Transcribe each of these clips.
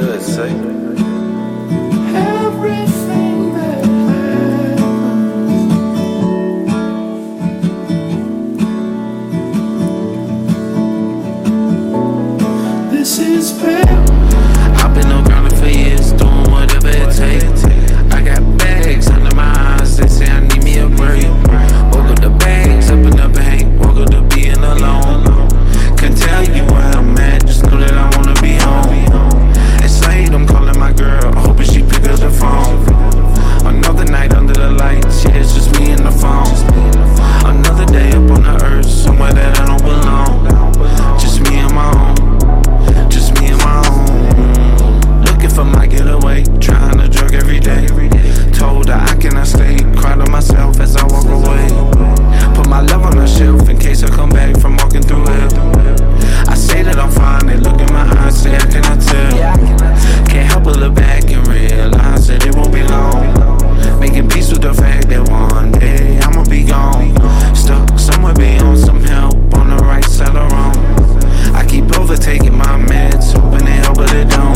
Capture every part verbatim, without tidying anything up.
should say. Everything that happens. This is bad. I've been on ground for years, doing whatever it takes. I got bags under my eyes, they say I need me a break. Woke up the bags, up in the bank, woke up to being alone. Can't tell you where I'm at, just know that I wanna be home. It's late, I'm calling my girl, hoping she pick up the phone. Another night under the lights, yeah, it's just me and the phone. Another day up on the earth, somewhere that I don't belong. Just me and my own, just me and my own. Looking for my getaway, trying to drug every day. Told her I cannot stay, cry to myself as I walk away. Put my love on the shelf in case I come back from walking through hell. I say that I'm fine, they look in my eyes, say I cannot tell. Can't help but look back and realize that it won't be long. Making peace with the fact that one day I'ma be gone. Stuck somewhere beyond some help on the right side or wrong. I keep overtaking my meds, hoping they help, but they don't.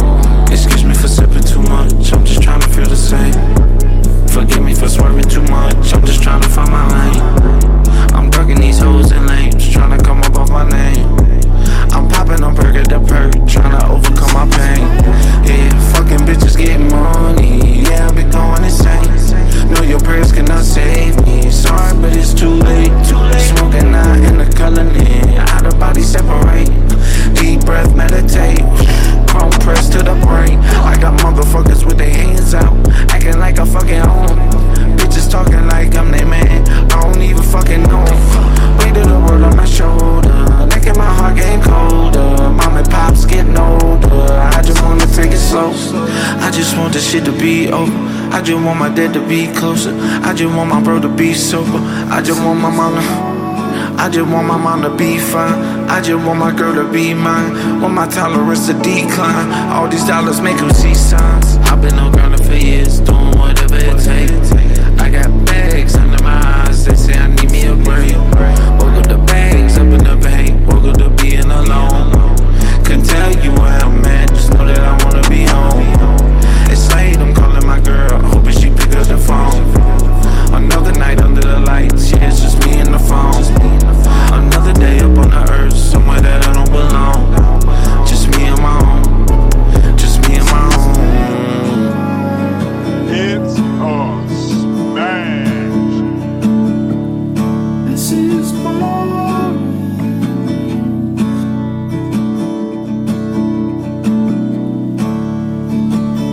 Excuse me for sipping too much, I'm just trying to feel the same. Forgive me for swerving too much, I'm just trying to find my lane. I'm ducking these hoes and lames, trying to come up off my name. I'm popping on perk at the perk, trying to overcome my pain. Yeah, fucking bitches getting money, yeah, I been going insane. Know your prayers cannot save me, sorry but it's too late. Smoking out in the colony, out of body separate. Deep breath, meditate, chrome pressed to the brain. I got motherfuckers with their hands out, acting like I fucking own. Bitches talking like I'm their man, I don't even fucking know. Weight of the world on my shoulder, making my heart getting colder. Mom and pop's getting older, I just wanna take it slow. I just want this shit to be over, I just want my dad to be closer. I just want my bro to be sober, I just want my mom to, I just want my mom to be fine. I just want my girl to be mine, want my tolerance to decline. All these dollars make them see signs. I've been on ground for years, doing whatever it takes. I got bags under my eyes, they say I need me a break. Woke up the bags up in the bank, woke up to being alone.